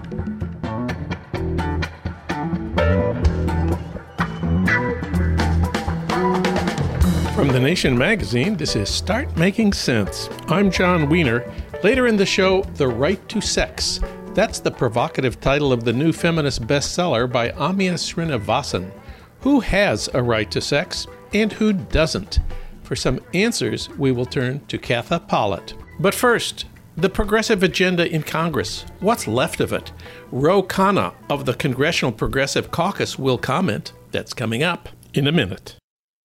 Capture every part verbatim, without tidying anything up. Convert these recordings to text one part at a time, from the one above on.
From The Nation magazine, this is Start Making Sense. I'm John Wiener. Later in the show, The Right to Sex. That's the provocative title of the new feminist bestseller by Amia Srinivasan. Who has a right to sex and who doesn't? For some answers, we will turn to Katha Pollitt. But first, the progressive agenda in Congress. What's left of it? Ro Khanna of the Congressional Progressive Caucus will comment. That's coming up in a minute.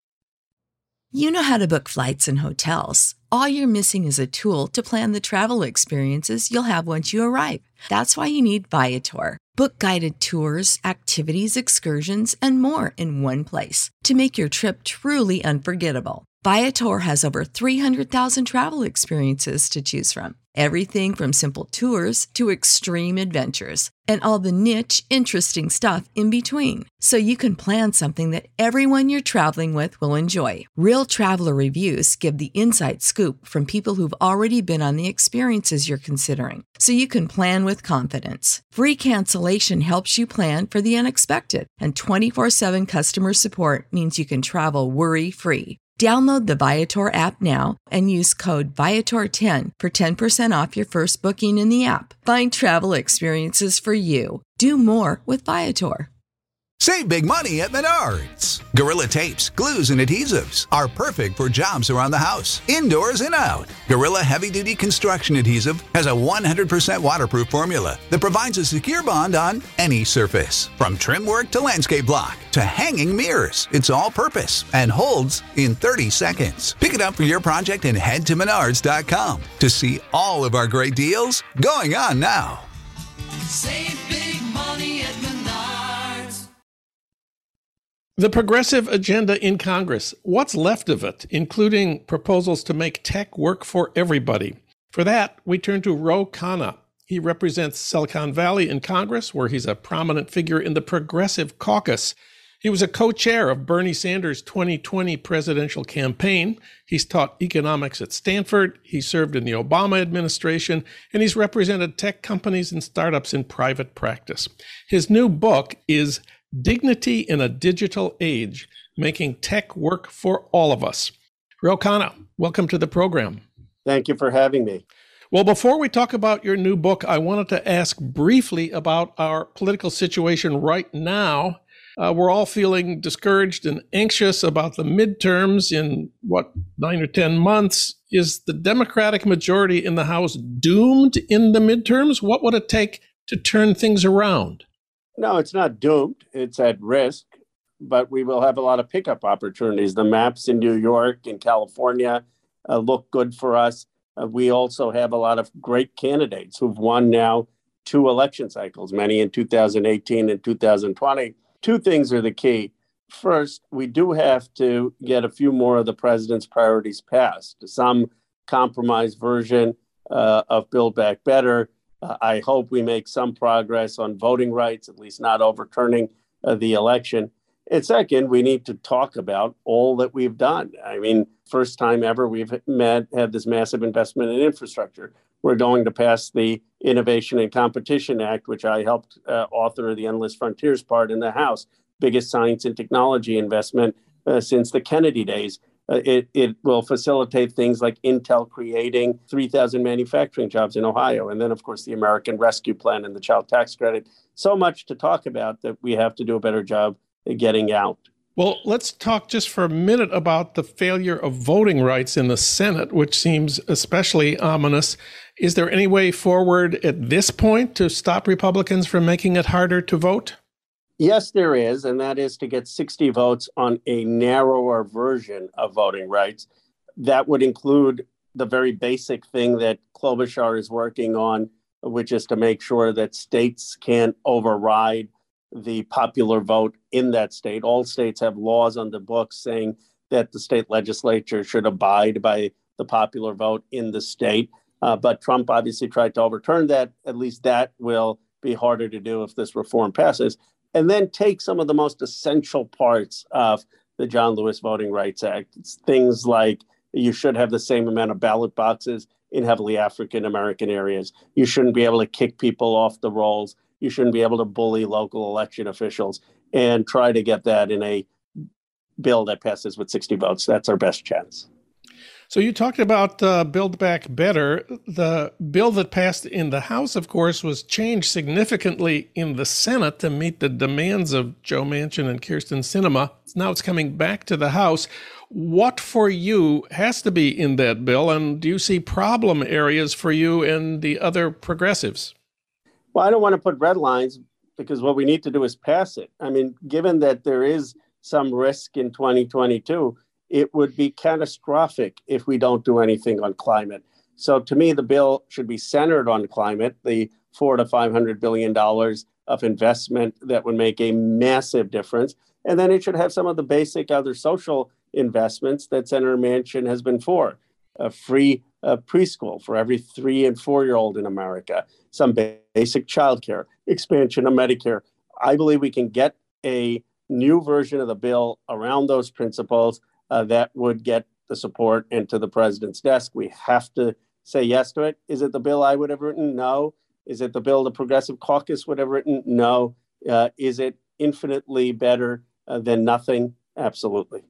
You know how to book flights and hotels. All you're missing is a tool to plan the travel experiences you'll have once you arrive. That's why you need Viator. Book guided tours, activities, excursions, and more in one place to make your trip truly unforgettable. Viator has over three hundred thousand travel experiences to choose from. Everything from simple tours to extreme adventures and all the niche, interesting stuff in between. So you can plan something that everyone you're traveling with will enjoy. Real traveler reviews give the inside scoop from people who've already been on the experiences you're considering. So you can plan with confidence. Free cancellation helps you plan for the unexpected. And twenty-four seven customer support means you can travel worry-free. Download the Viator app now and use code Viator ten for ten percent off your first booking in the app. Find travel experiences for you. Do more with Viator. Save big money at Menards. Gorilla Tapes, glues, and adhesives are perfect for jobs around the house, indoors and out. Gorilla Heavy Duty Construction Adhesive has a one hundred percent waterproof formula that provides a secure bond on any surface. From trim work to landscape block to hanging mirrors, it's all purpose and holds in thirty seconds. Pick it up for your project and head to menards dot com to see all of our great deals going on now. Save big money at Menards. The progressive agenda in Congress. What's left of it, including proposals to make tech work for everybody? For that, we turn to Ro Khanna. He represents Silicon Valley in Congress, where he's a prominent figure in the Progressive Caucus. He was a co-chair of Bernie Sanders' twenty twenty presidential campaign. He's taught economics at Stanford. He served in the Obama administration, and he's represented tech companies and startups in private practice. His new book is Dignity in a Digital Age, Making Tech Work for All of Us. Ro Khanna, welcome to the program. Thank you for having me. Well, before we talk about your new book, I wanted to ask briefly about our political situation right now. Uh, we're all feeling discouraged and anxious about the midterms in, what, nine or ten months. Is the Democratic majority in the House doomed in the midterms? What would it take to turn things around? No, it's not doomed. It's at risk, but we will have a lot of pickup opportunities. The maps in New York and California uh, look good for us. Uh, we also have a lot of great candidates who've won now two election cycles, many in two thousand eighteen and two thousand twenty. Two things are the key. First, we do have to get a few more of the president's priorities passed. Some compromise version uh, of Build Back Better. Uh, I hope we make some progress on voting rights, at least not overturning uh, the election. And second, we need to talk about all that we've done. I mean, first time ever we've met, had this massive investment in infrastructure. We're going to pass the Innovation and Competition Act, which I helped uh, author the Endless Frontiers part in the House, biggest science and technology investment uh, since the Kennedy days. Uh, it, it will facilitate things like Intel creating three thousand manufacturing jobs in Ohio. And then, of course, the American Rescue Plan and the child tax credit. So much to talk about that we have to do a better job at getting out. Well, let's talk just for a minute about the failure of voting rights in the Senate, which seems especially ominous. Is there any way forward at this point to stop Republicans from making it harder to vote? Yes, there is, and that is to get sixty votes on a narrower version of voting rights. That would include the very basic thing that Klobuchar is working on, which is to make sure that states can't override the popular vote in that state. All states have laws on the books saying that the state legislature should abide by the popular vote in the state. Uh, but Trump obviously tried to overturn that. At least that will be harder to do if this reform passes. And then take some of the most essential parts of the John Lewis Voting Rights Act. It's things like you should have the same amount of ballot boxes in heavily African-American areas. You shouldn't be able to kick people off the rolls. You shouldn't be able to bully local election officials, and try to get that in a bill that passes with sixty votes. That's our best chance. So you talked about uh, Build Back Better. The bill that passed in the House, of course, was changed significantly in the Senate to meet the demands of Joe Manchin and Kyrsten Sinema. Now it's coming back to the House. What for you has to be in that bill, and do you see problem areas for you and the other progressives? Well, I don't want to put red lines, because what we need to do is pass it. I mean, given that there is some risk in twenty twenty-two, it would be catastrophic if we don't do anything on climate. So to me, the bill should be centered on climate, the four to five hundred billion dollars of investment that would make a massive difference. And then it should have some of the basic other social investments that Senator Manchin has been for. A free uh, preschool for every three and four-year-old in America, some ba- basic childcare, expansion of Medicare. I believe we can get a new version of the bill around those principles Uh, that would get the support into the president's desk. We have to say yes to it. Is it the bill I would have written? No. Is it the bill the Progressive Caucus would have written? No. Uh, is it infinitely better uh, than nothing? Absolutely.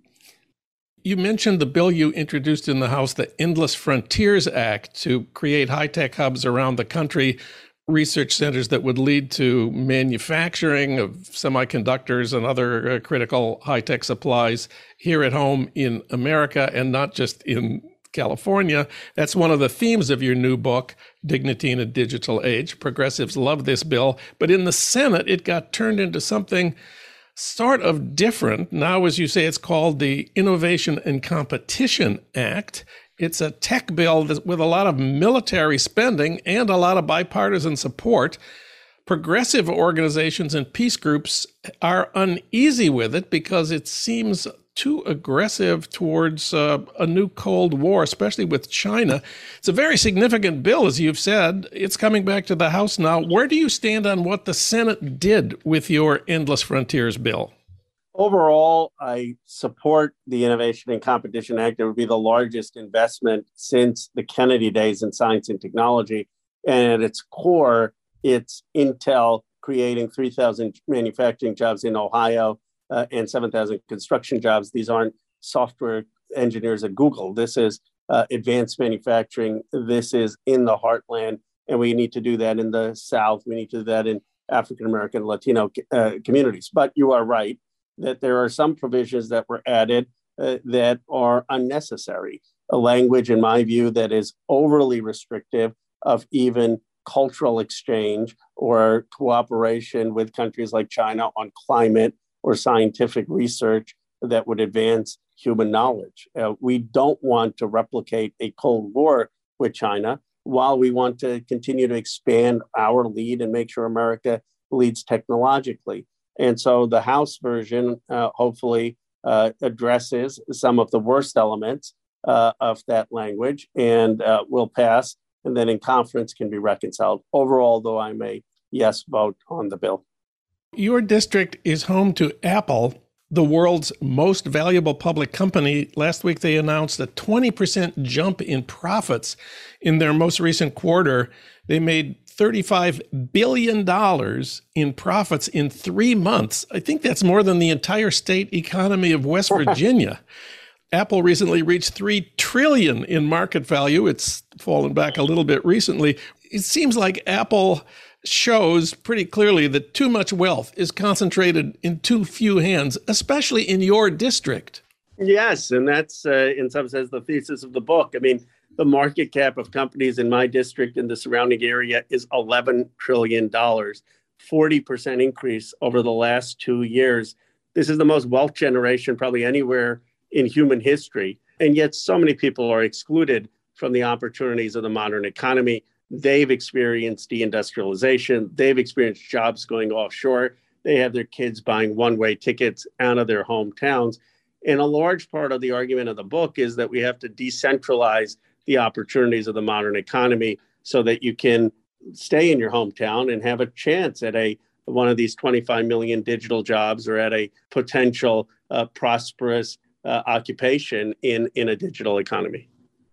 You mentioned the bill you introduced in the House, the Endless Frontiers Act, to create high-tech hubs around the country, research centers that would lead to manufacturing of semiconductors and other uh, critical high-tech supplies here at home in America and not just in California. That's one of the themes of your new book, Dignity in a Digital Age. Progressives love this bill, but in the Senate, it got turned into something sort of different. Now, as you say, it's called the Innovation and Competition Act. It's a tech bill with a lot of military spending and a lot of bipartisan support. Progressive organizations and peace groups are uneasy with it because it seems too aggressive towards uh, a new Cold War, especially with China. It's a very significant bill, as you've said. It's coming back to the House now. Where do you stand on what the Senate did with your Endless Frontiers bill? Overall, I support the Innovation and Competition Act. It would be the largest investment since the Kennedy days in science and technology. And at its core, it's Intel creating three thousand manufacturing jobs in Ohio uh, and seven thousand construction jobs. These aren't software engineers at Google. This is uh, advanced manufacturing. This is in the heartland. And we need to do that in the South. We need to do that in African-American, Latino uh, communities. But you are right that there are some provisions that were added uh, that are unnecessary. A language, in my view, that is overly restrictive of even cultural exchange or cooperation with countries like China on climate or scientific research that would advance human knowledge. Uh, we don't want to replicate a Cold War with China while we want to continue to expand our lead and make sure America leads technologically. And so the House version uh, hopefully uh, addresses some of the worst elements uh, of that language and uh, will pass, and then in conference can be reconciled. Overall, though, I'm a yes vote on the bill. Your district is home to Apple, the world's most valuable public company. Last week, they announced a twenty percent jump in profits in their most recent quarter. They made thirty-five billion dollars in profits in three months. I think that's more than the entire state economy of West Virginia. Apple recently reached three trillion dollars in market value. It's fallen back a little bit recently. It seems like Apple shows pretty clearly that too much wealth is concentrated in too few hands, especially in your district. Yes, and that's uh, in some sense the thesis of the book. I mean, the market cap of companies in my district and the surrounding area is eleven trillion dollars, forty percent increase over the last two years. This is the most wealth generation probably anywhere in human history. And yet so many people are excluded from the opportunities of the modern economy. They've experienced deindustrialization. They've experienced jobs going offshore. They have their kids buying one-way tickets out of their hometowns. And a large part of the argument of the book is that we have to decentralize the opportunities of the modern economy so that you can stay in your hometown and have a chance at a one of these twenty-five million digital jobs or at a potential uh, prosperous uh, occupation in, in a digital economy.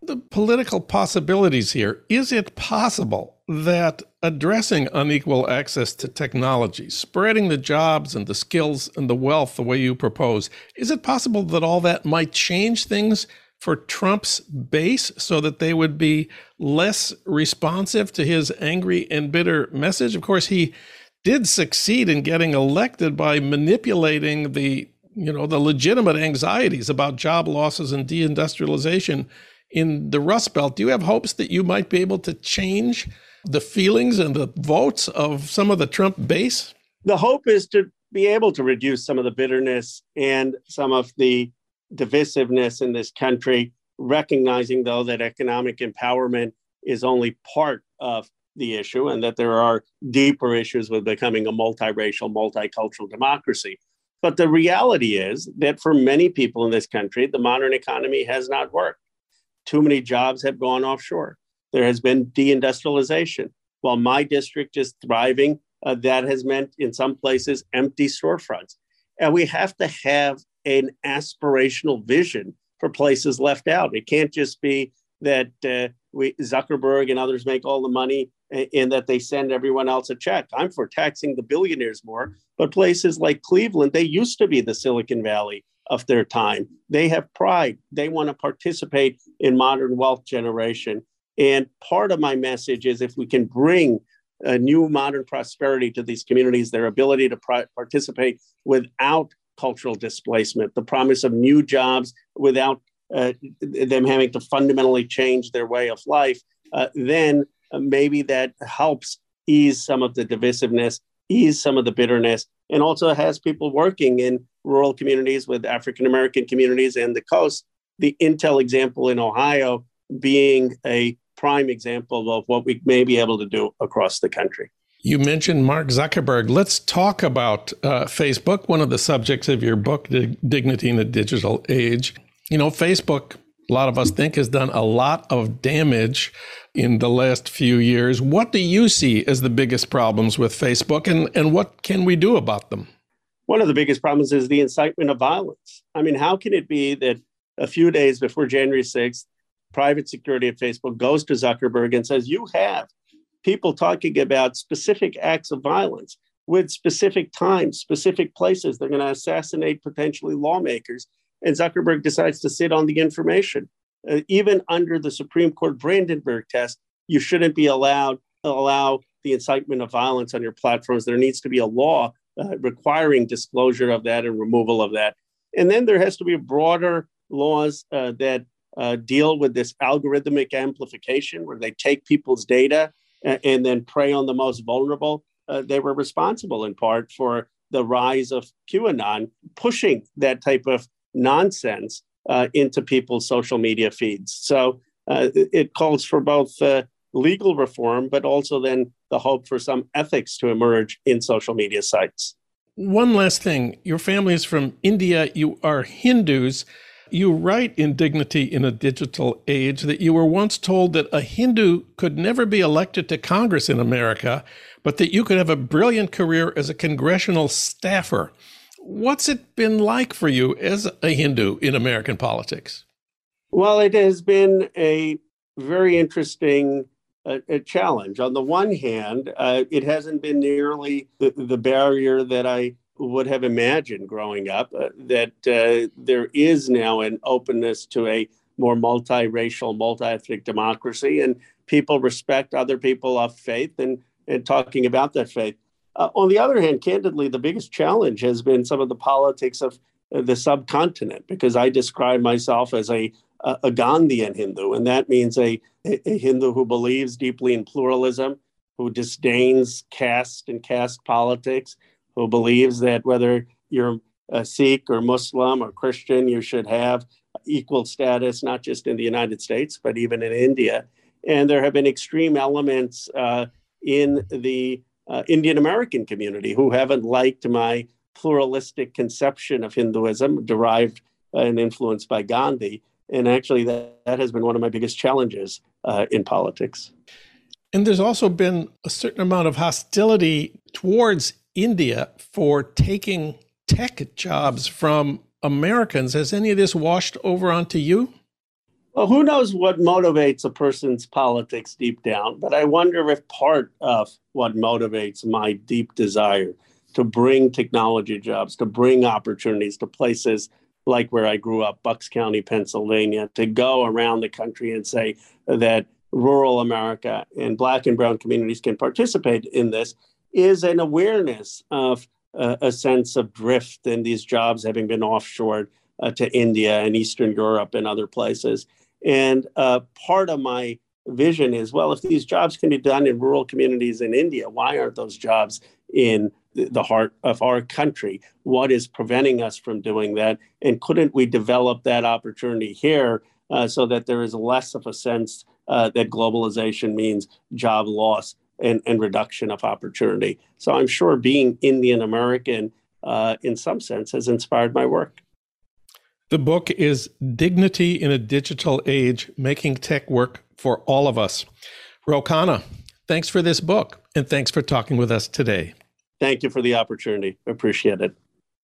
the political possibilities here? Is it possible that addressing unequal access to technology, spreading the jobs and the skills and the wealth the way you propose, is it possible that all that might change things for Trump's base so that they would be less responsive to his angry and bitter message? Of course, he did succeed in getting elected by manipulating the, you know, the legitimate anxieties about job losses and deindustrialization in the Rust Belt. Do you have hopes that you might be able to change the feelings and the votes of some of the Trump base? The hope is to be able to reduce some of the bitterness and some of the divisiveness in this country, recognizing, though, that economic empowerment is only part of the issue and that there are deeper issues with becoming a multiracial, multicultural democracy. But the reality is that for many people in this country, the modern economy has not worked. Too many jobs have gone offshore. There has been deindustrialization. While my district is thriving, uh, that has meant in some places empty storefronts. And we have to have an aspirational vision for places left out. It can't just be that uh, we, Zuckerberg and others make all the money and that they send everyone else a check. I'm for taxing the billionaires more, but places like Cleveland, they used to be the Silicon Valley of their time. They have pride. They want to participate in modern wealth generation. And part of my message is if we can bring a new modern prosperity to these communities, their ability to pr- participate without cultural displacement, the promise of new jobs without uh, them having to fundamentally change their way of life, uh, then uh, maybe that helps ease some of the divisiveness, ease some of the bitterness, and also has people working in rural communities with African-American communities and the coast. The Intel example in Ohio being a prime example of what we may be able to do across the country. You mentioned Mark Zuckerberg. Let's talk about uh, Facebook, one of the subjects of your book, Dignity in a Digital Age. You know, Facebook, a lot of us think, has done a lot of damage in the last few years. What do you see as the biggest problems with Facebook, and, and what can we do about them? One of the biggest problems is the incitement of violence. I mean, how can it be that a few days before January sixth, private security at Facebook goes to Zuckerberg and says, you have people talking about specific acts of violence with specific times, specific places. They're going to assassinate potentially lawmakers. And Zuckerberg decides to sit on the information. Uh, even under the Supreme Court Brandenburg test, you shouldn't be allowed to allow the incitement of violence on your platforms. There needs to be a law uh, requiring disclosure of that and removal of that. And then there has to be broader laws uh, that uh, deal with this algorithmic amplification, where they take people's data and, and then prey on the most vulnerable. Uh, they were responsible in part for the rise of QAnon, pushing that type of nonsense uh, into people's social media feeds. So uh, it calls for both uh, legal reform, but also then the hope for some ethics to emerge in social media sites. One last thing. Your family is from India. You are Hindus. You write in Dignity in a Digital Age that you were once told that a Hindu could never be elected to Congress in America, but that you could have a brilliant career as a congressional staffer. What's it been like for you as a Hindu in American politics? Well, it has been a very interesting uh, a challenge. On the one hand, uh, it hasn't been nearly the, the barrier that I would have imagined growing up, uh, that uh, there is now an openness to a more multiracial, multi-ethnic democracy, and people respect other people of faith and, and talking about that faith. Uh, on the other hand, candidly, the biggest challenge has been some of the politics of uh, the subcontinent, because I describe myself as a, a, a Gandhian Hindu, and that means a, a Hindu who believes deeply in pluralism, who disdains caste and caste politics, who believes that whether you're a Sikh or Muslim or Christian, you should have equal status, not just in the United States, but even in India. And there have been extreme elements uh, in the Uh, Indian American community who haven't liked my pluralistic conception of Hinduism derived uh, and influenced by Gandhi. And actually, that, that has been one of my biggest challenges uh, in politics. And there's also been a certain amount of hostility towards India for taking tech jobs from Americans. Has any of this washed over onto you? Well, who knows what motivates a person's politics deep down, but I wonder if part of what motivates my deep desire to bring technology jobs, to bring opportunities to places like where I grew up, Bucks County, Pennsylvania, to go around the country and say that rural America and Black and brown communities can participate in this, is an awareness of uh, a sense of drift in these jobs having been offshored uh, to India and Eastern Europe and other places. And uh, part of my vision is, well, if these jobs can be done in rural communities in India, why aren't those jobs in the heart of our country? What is preventing us from doing that? And couldn't we develop that opportunity here uh, so that there is less of a sense uh, that globalization means job loss and, and reduction of opportunity? So I'm sure being Indian American uh, in some sense has inspired my work. The book is Dignity in a Digital Age, Making Tech Work for All of Us. Ro Khanna, thanks for this book, and thanks for talking with us today. Thank you for the opportunity. Appreciate it.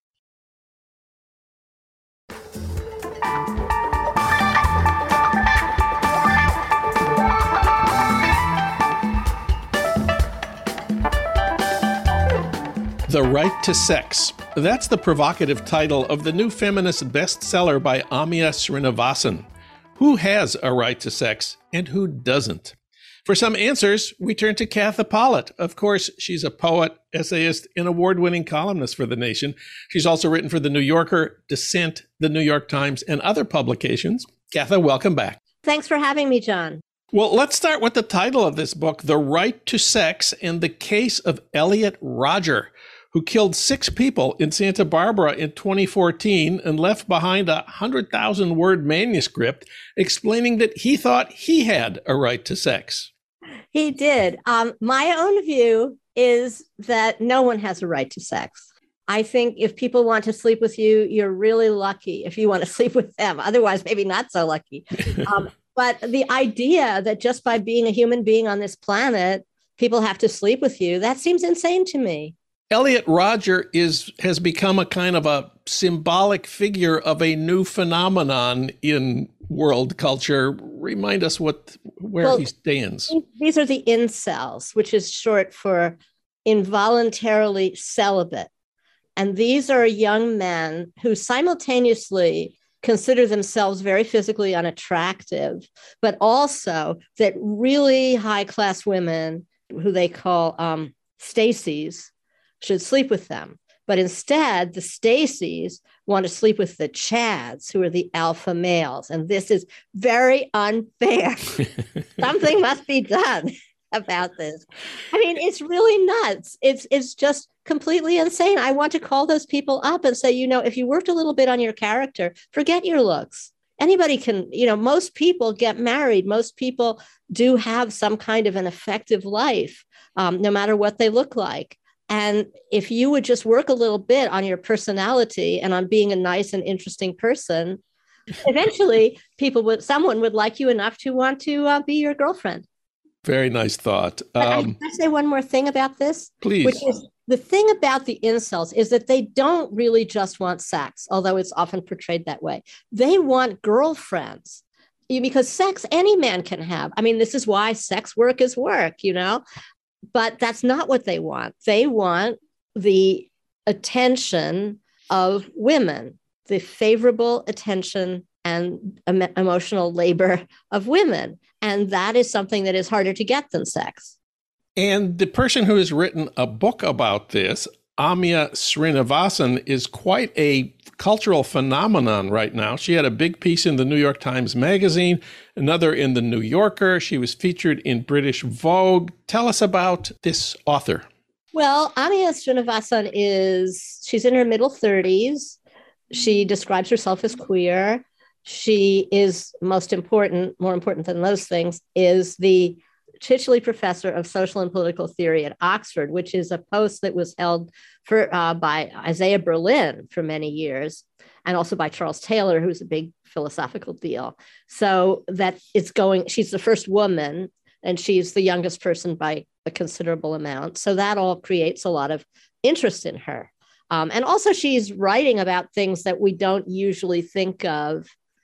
The Right to Sex. That's the provocative title of the new feminist bestseller by Amia Srinivasan. Who has a right to sex and who doesn't? For some answers, we turn to Katha Pollitt. Of course, she's a poet, essayist, and award-winning columnist for The Nation. She's also written for The New Yorker, Dissent, The New York Times, and other publications. Katha, welcome back. Thanks for having me, John. Well, let's start with the title of this book, The Right to Sex and the Case of Elliot Rodger, who killed six people in Santa Barbara in twenty fourteen and left behind a one hundred thousand word manuscript explaining that he thought he had a right to sex. He did. Um, my own view is that no one has a right to sex. I think if people want to sleep with you, you're really lucky if you want to sleep with them. Otherwise, maybe not so lucky. Um, but the idea that just by being a human being on this planet, people have to sleep with you, that seems insane to me. Elliot Rodger is has become a kind of a symbolic figure of a new phenomenon in world culture. Remind us what where well, he stands. These are the incels, which is short for involuntarily celibate. And these are young men who simultaneously consider themselves very physically unattractive, but also that really high-class women, who they call um, Stacys, should sleep with them. But instead, the Stacys want to sleep with the Chads, who are the alpha males. And this is very unfair. Something must be done about this. I mean, it's really nuts. It's, it's just completely insane. I want to call those people up and say, you know, if you worked a little bit on your character, forget your looks. Anybody can, you know, most people get married. Most people do have some kind of an effective life, um, no matter what they look like. And if you would just work a little bit on your personality and on being a nice and interesting person, eventually people would, someone would like you enough to want to uh, be your girlfriend. Very nice thought. Um, I, can I say one more thing about this? Please. Which is the thing about the incels is that they don't really just want sex, although it's often portrayed that way. They want girlfriends. Because sex, any man can have. I mean, this is why sex work is work, you know? But that's not what they want. They want the attention of women, the favorable attention and em- emotional labor of women. And that is something that is harder to get than sex. And the person who has written a book about this, Amia Srinivasan, is quite a cultural phenomenon right now. She had a big piece in the New York Times Magazine, another in the New Yorker. She was featured in British Vogue. Tell us about this author. Well, Amia Srinivasan is, she's in her middle thirties. She describes herself as queer. She is most important, more important than those things, is the Chichley Professor of Social and Political Theory at Oxford, which is a post that was held for uh, by Isaiah Berlin for many years, and also by Charles Taylor, who's a big philosophical deal. So that it's going, she's the first woman, and she's the youngest person by a considerable amount. So that all creates a lot of interest in her. Um, and also she's writing about things that we don't usually think of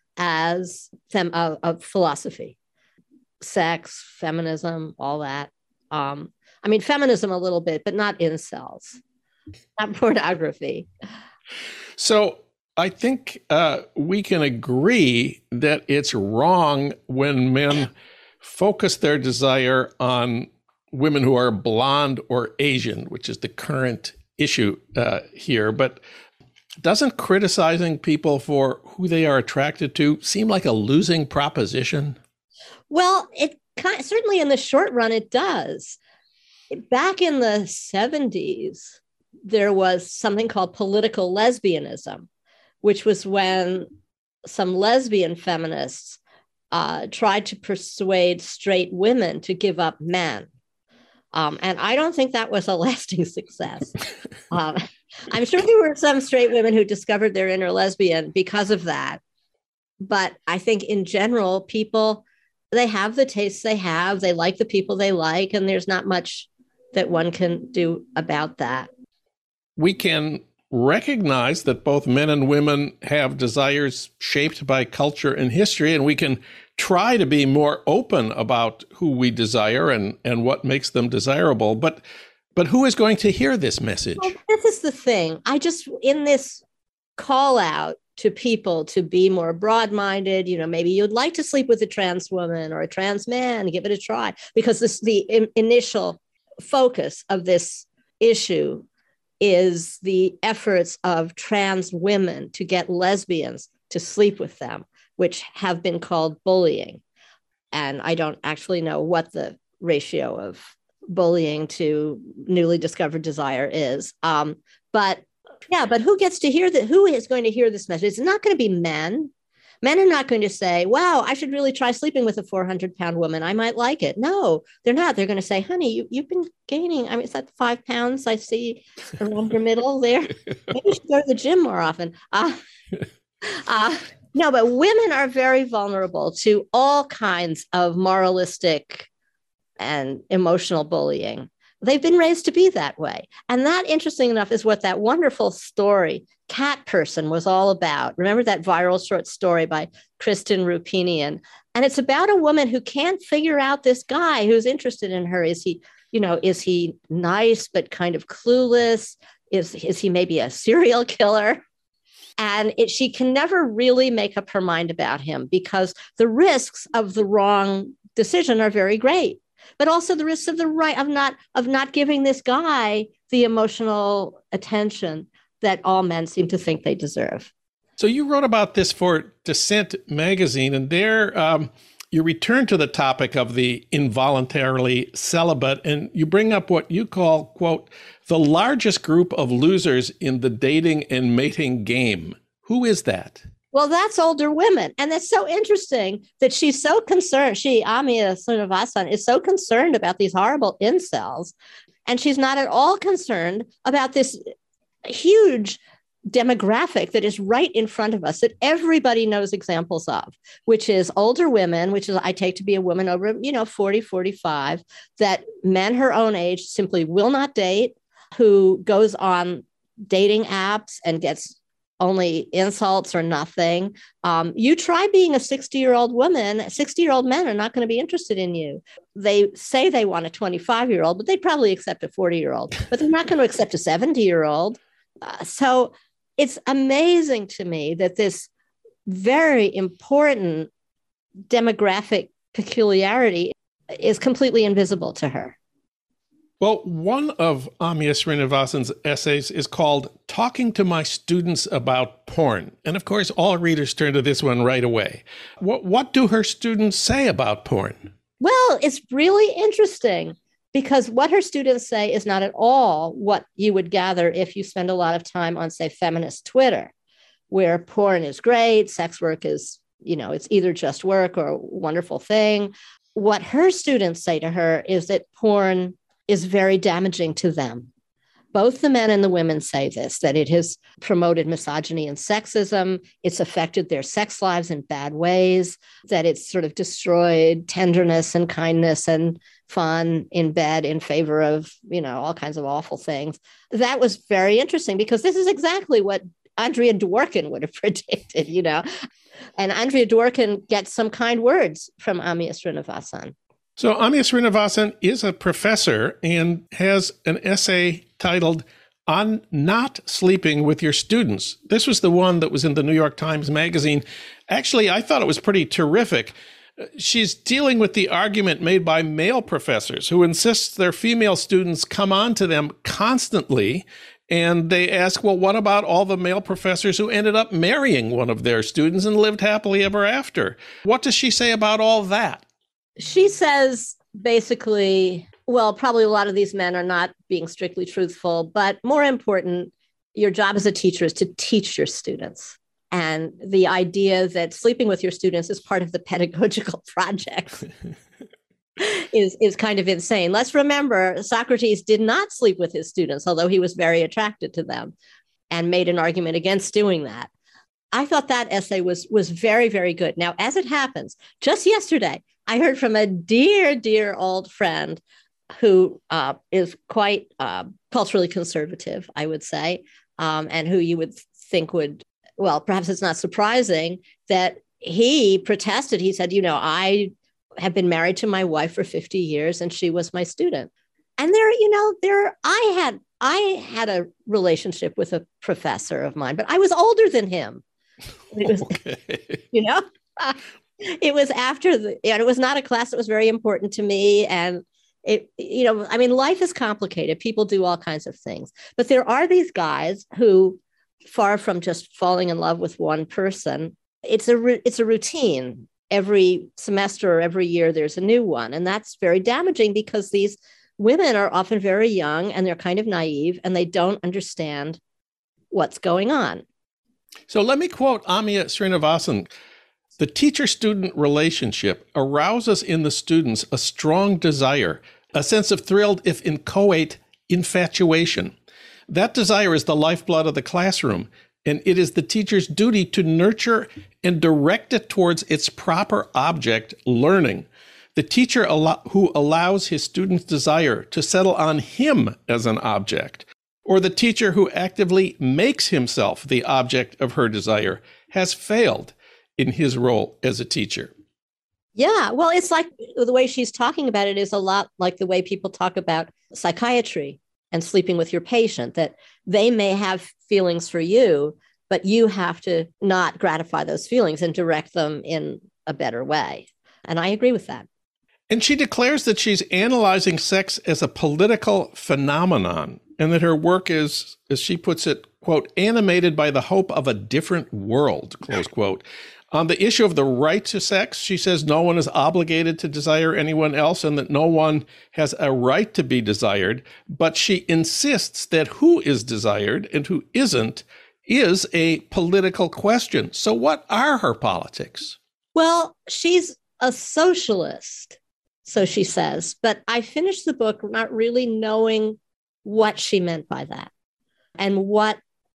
as fem- of, of philosophy, sex, feminism, all that. Um, I mean, feminism a little bit, but not incels, not pornography. So I think uh, we can agree that it's wrong when men focus their desire on women who are blonde or Asian, which is the current issue uh, here. But doesn't criticizing people for who they are attracted to seem like a losing proposition? Well, it kind certainly in the short run, it does. Back in the seventies, there was something called political lesbianism, which was when some lesbian feminists uh, tried to persuade straight women to give up men. Um, and I don't think that was a lasting success. um, I'm sure there were some straight women who discovered their inner lesbian because of that. But I think in general, people, they have the tastes they have, they like the people they like, and there's not much that one can do about that. We can recognize that both men and women have desires shaped by culture and history, and we can try to be more open about who we desire and, and what makes them desirable. But but who is going to hear this message? Well, this is the thing. I just, in this call out to people to be more broad-minded, you know, maybe you'd like to sleep with a trans woman or a trans man, give it a try, because this the in, initial focus of this issue is the efforts of trans women to get lesbians to sleep with them, which have been called bullying. And I don't actually know what the ratio of bullying to newly discovered desire is. Um, but yeah, but who gets to hear that? Who is going to hear this message? It's not going to be men. Men are not going to say, wow, I should really try sleeping with a four hundred pound woman. I might like it. No, they're not. They're going to say, honey, you, you've been gaining. I mean, is that five pounds I see around your middle there? Maybe you should go to the gym more often. Uh, uh, no, but women are very vulnerable to all kinds of moralistic and emotional bullying. They've been raised to be that way. And that, interesting enough, is what that wonderful story, Cat Person, was all about. Remember that viral short story by Kristen Rupinian? And it's about a woman who can't figure out this guy who's interested in her. Is he, you know, is he nice but kind of clueless? Is, is he maybe a serial killer? And it, she can never really make up her mind about him because the risks of the wrong decision are very great. But also the risks of the right of not of not giving this guy the emotional attention that all men seem to think they deserve. So you wrote about this for Dissent magazine, and there um, you return to the topic of the involuntarily celibate, and you bring up what you call, quote, the largest group of losers in the dating and mating game. Who is that? Well, that's older women. And that's so interesting that she's so concerned. She, Amia Srinivasan, is so concerned about these horrible incels. And she's not at all concerned about this huge demographic that is right in front of us that everybody knows examples of, which is older women, which is I take to be a woman over, you know, forty, forty-five, that men her own age simply will not date, who goes on dating apps and gets only insults or nothing. Um, you try being a sixty-year-old woman, sixty-year-old men are not going to be interested in you. They say they want a twenty-five-year-old, but they'd probably accept a forty-year-old, but they're not going to accept a seventy-year-old. Uh, so it's amazing to me that this very important demographic peculiarity is completely invisible to her. Well, one of Amia Srinivasan's essays is called Talking to My Students About Porn. And of course, all readers turn to this one right away. What, what do her students say about porn? Well, it's really interesting because what her students say is not at all what you would gather if you spend a lot of time on, say, feminist Twitter, where porn is great, sex work is, you know, it's either just work or a wonderful thing. What her students say to her is that porn is very damaging to them. Both the men and the women say this, that it has promoted misogyny and sexism. It's affected their sex lives in bad ways, that it's sort of destroyed tenderness and kindness and fun in bed in favor of, you know, all kinds of awful things. That was very interesting because this is exactly what Andrea Dworkin would have predicted, you know. And Andrea Dworkin gets some kind words from Amia Srinivasan. So Amia Srinivasan is a professor and has an essay titled On Not Sleeping with Your Students. This was the one that was in the New York Times Magazine. Actually, I thought it was pretty terrific. She's dealing with the argument made by male professors who insist their female students come on to them constantly. And they ask, well, what about all the male professors who ended up marrying one of their students and lived happily ever after? What does she say about all that? She says basically, well, probably a lot of these men are not being strictly truthful, but more important, your job as a teacher is to teach your students. And the idea that sleeping with your students is part of the pedagogical project is, is kind of insane. Let's remember, Socrates did not sleep with his students, although he was very attracted to them and made an argument against doing that. I thought that essay was, was very, very good. Now, as it happens, just yesterday, I heard from a dear, dear old friend who uh, is quite uh, culturally conservative, I would say, um, and who you would think would, well, perhaps it's not surprising that he protested. He said, you know, I have been married to my wife for fifty years and she was my student. And there, you know, there, I had, I had a relationship with a professor of mine, but I was older than him. It was, okay. You know, uh, it was after the, and it was not a class that was very important to me. And it, you know, I mean, life is complicated. People do all kinds of things, but there are these guys who, far from just falling in love with one person, it's a, it's a routine. Every semester or every year, there's a new one. And that's very damaging because these women are often very young and they're kind of naive and they don't understand what's going on. So let me quote Amia Srinivasan. The teacher-student relationship arouses in the students a strong desire, a sense of thrilled, if inchoate, infatuation. That desire is the lifeblood of the classroom, and it is the teacher's duty to nurture and direct it towards its proper object, learning. The teacher al- who allows his student's desire to settle on him as an object, or the teacher who actively makes himself the object of her desire, has failed in his role as a teacher. Yeah, well, it's like the way she's talking about it is a lot like the way people talk about psychiatry and sleeping with your patient, that they may have feelings for you, but you have to not gratify those feelings and direct them in a better way. And I agree with that. And she declares that she's analyzing sex as a political phenomenon and that her work is, as she puts it, quote, animated by the hope of a different world, close quote. On the issue of the right to sex, she says no one is obligated to desire anyone else and that no one has a right to be desired. But she insists that who is desired and who isn't is a political question. So what are her politics? Well, she's a socialist, so she says. But I finished the book not really knowing what she meant by that and what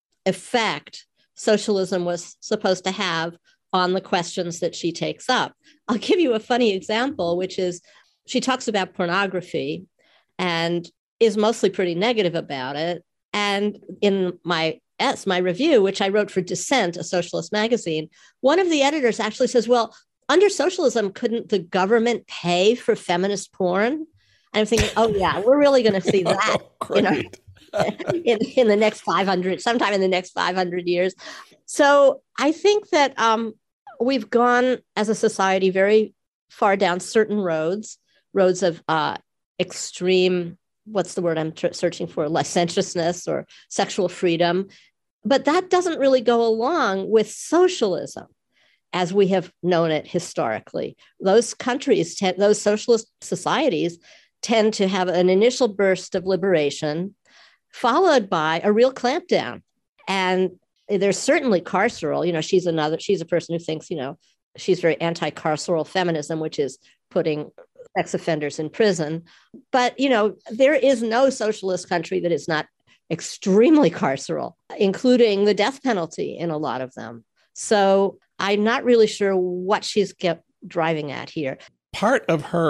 effect socialism was supposed to have on the questions that she takes up. I'll give you a funny example, which is she talks about pornography and is mostly pretty negative about it. And in my S, my review, which I wrote for Dissent, a socialist magazine, one of the editors actually says, well, under socialism, couldn't the government pay for feminist porn? And I'm thinking, oh, yeah, we're really going to see that oh, you know, in, in the next five hundred, sometime in the next five hundred years. So I think that um, we've gone as a society very far down certain roads, roads of uh, extreme, what's the word I'm tr- searching for, licentiousness or sexual freedom. But that doesn't really go along with socialism as we have known it historically. Those countries, te- those socialist societies tend to have an initial burst of liberation followed by a real clampdown. And there's certainly carceral, you know, she's another, she's a person who thinks, you know, she's very anti-carceral feminism, which is putting sex offenders in prison. But, you know, there is no socialist country that is not extremely carceral, including the death penalty in a lot of them. So I'm not really sure what she's kept driving at here. Part of her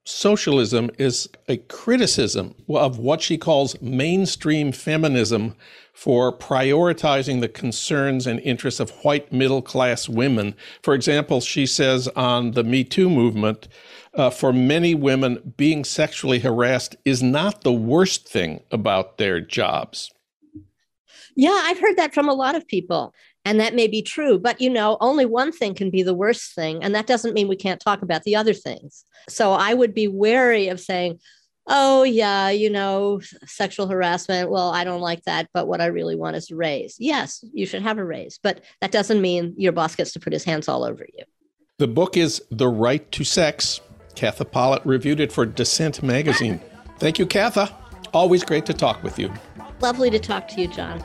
socialism is a criticism of what she calls mainstream feminism for prioritizing the concerns and interests of white middle-class women. For example, she says on the Me Too movement, uh, for many women, being sexually harassed is not the worst thing about their jobs. Yeah, I've heard that from a lot of people, and that may be true. But, you know, only one thing can be the worst thing, and that doesn't mean we can't talk about the other things. So I would be wary of saying, oh, yeah, you know, sexual harassment. Well, I don't like that, but what I really want is a raise. Yes, you should have a raise, but that doesn't mean your boss gets to put his hands all over you. The book is The Right to Sex. Katha Pollitt reviewed it for Dissent magazine. Thank you, Katha. Always great to talk with you. Lovely to talk to you, John.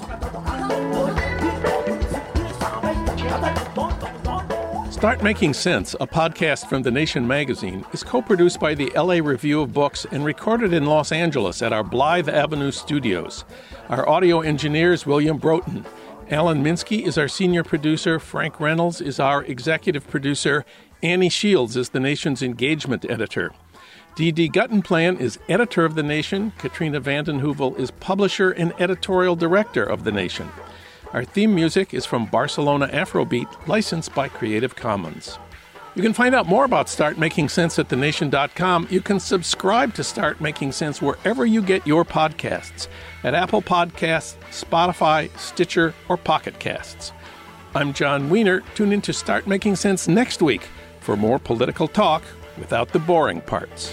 Start Making Sense, a podcast from The Nation magazine, is co-produced by the L A Review of Books and recorded in Los Angeles at our Blythe Avenue studios. Our audio engineer is William Broughton. Alan Minsky is our senior producer. Frank Reynolds is our executive producer. Annie Shields is The Nation's engagement editor. Dee Dee Guttenplan is editor of The Nation. Katrina vanden Heuvel is publisher and editorial director of The Nation. Our theme music is from Barcelona Afrobeat, licensed by Creative Commons. You can find out more about Start Making Sense at the nation dot com. You can subscribe to Start Making Sense wherever you get your podcasts, at Apple Podcasts, Spotify, Stitcher, or Pocket Casts. I'm John Wiener. Tune in to Start Making Sense next week for more political talk without the boring parts.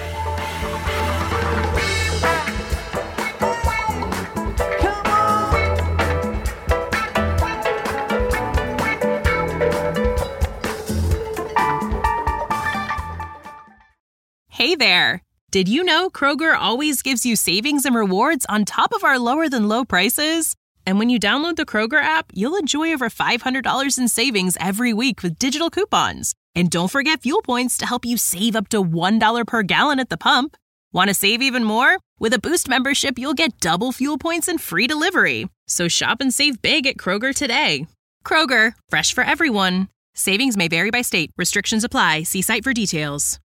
Hey there! Did you know Kroger always gives you savings and rewards on top of our lower-than-low prices? And when you download the Kroger app, you'll enjoy over five hundred dollars in savings every week with digital coupons. And don't forget fuel points to help you save up to one dollar per gallon at the pump. Want to save even more? With a Boost membership, you'll get double fuel points and free delivery. So shop and save big at Kroger today. Kroger, fresh for everyone. Savings may vary by state. Restrictions apply. See site for details.